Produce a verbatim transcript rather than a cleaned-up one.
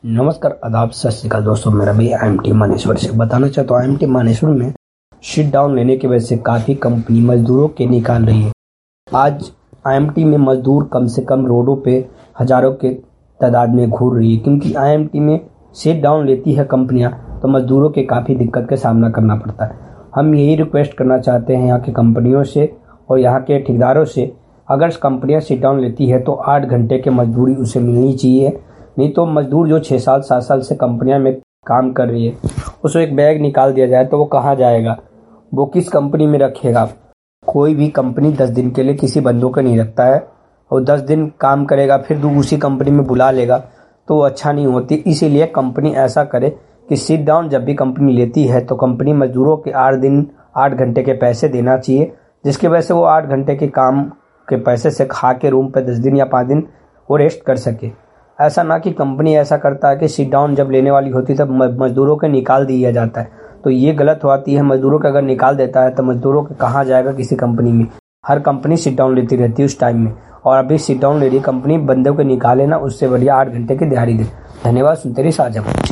नमस्कार, आदाब, सत श्री अकाल दोस्तों। मेरा भी आई एम टी मानेश्वर से बताना चाहता हूँ। आई एम टी मानेश्वर में शिट डाउन लेने की वजह से काफ़ी कंपनी मजदूरों के निकाल रही है। आज आई एम टी में मजदूर कम से कम रोडों पे हजारों के तादाद में घूर रही है, क्योंकि आई एम टी में शिट डाउन लेती है कंपनियां, तो मजदूरों के काफ़ी दिक्कत का सामना करना पड़ता है। हम यही रिक्वेस्ट करना चाहते हैं यहाँ की कंपनियों से और यहाँ के ठेकेदारों से, अगर कंपनियाँ शिट डाउन लेती है तो आठ घंटे की मजदूरी उसे मिलनी चाहिए। नहीं तो मजदूर जो छः साल सात साल से कंपनियां में काम कर रही है, उसको एक बैग निकाल दिया जाए तो वो कहाँ जाएगा, वो किस कंपनी में रखेगा। कोई भी कंपनी दस दिन के लिए किसी बंदों को नहीं रखता है, और दस दिन काम करेगा फिर उसी कंपनी में बुला लेगा तो वो अच्छा नहीं होती। इसीलिए कंपनी ऐसा करे कि सिट डाउन जब भी कंपनी लेती है तो कंपनी मजदूरों के आठ दिन आठ घंटे के पैसे देना चाहिए, जिसकी वजह से वो आठ घंटे के काम के पैसे से खा के रूम पर दस दिन या पाँच दिन वो रेस्ट कर सके। ऐसा ना कि कंपनी ऐसा करता है कि सिट डाउन जब लेने वाली होती है तब मजदूरों को निकाल दिया जाता है, तो ये गलत होती है। मजदूरों को अगर निकाल देता है तो मजदूरों को कहाँ जाएगा किसी कंपनी में। हर कंपनी सिट डाउन लेती रहती है उस टाइम में, और अभी सिट डाउन ले रही कंपनी बंदों को निकाले ना, उससे बढ़िया आठ घंटे की दिहाड़ी दे। धन्यवाद। सुनते रहिए साझा।